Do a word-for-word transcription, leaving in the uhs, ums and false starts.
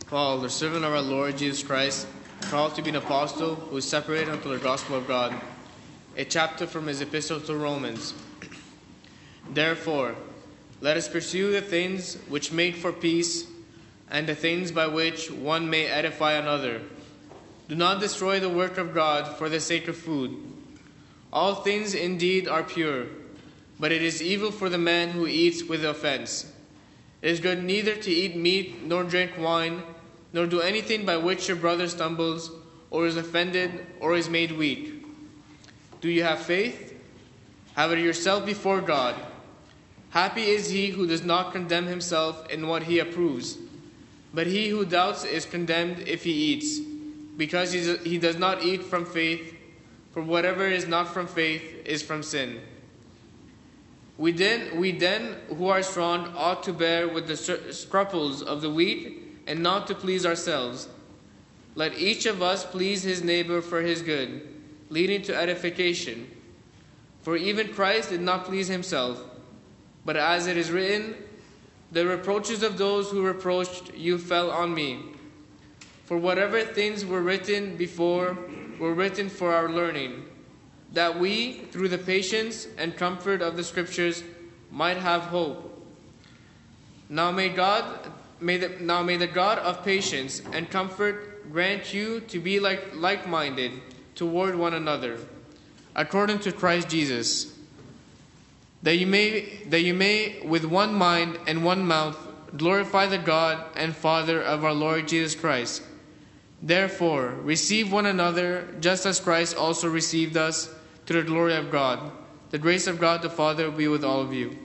Paul, the servant of our Lord Jesus Christ, called to be an apostle, who is separated unto the gospel of God. A chapter from his epistle to Romans. Therefore, let us pursue the things which make for peace, and the things by which one may edify another. Do not destroy the work of God for the sake of food. All things indeed are pure, but it is evil for the man who eats with offense. It is good neither to eat meat, nor drink wine, nor do anything by which your brother stumbles, or is offended, or is made weak. Do you have faith? Have it yourself before God. Happy is he who does not condemn himself in what he approves. But he who doubts is condemned if he eats, because he does not eat from faith, for whatever is not from faith is from sin. We then, we then who are strong ought to bear with the scruples of the weak, and not to please ourselves. Let each of us please his neighbor for his good, leading to edification. For even Christ did not please himself, but as it is written, the reproaches of those who reproached you fell on me. For whatever things were written before were written for our learning, that we, through the patience and comfort of the Scriptures, might have hope. Now may God, may the, now may the God of patience and comfort grant you to be like like-minded toward one another, according to Christ Jesus, that you may that you may with one mind and one mouth glorify the God and Father of our Lord Jesus Christ. Therefore, receive one another, just as Christ also received us, to the glory of God. The grace of God the Father be with all of you.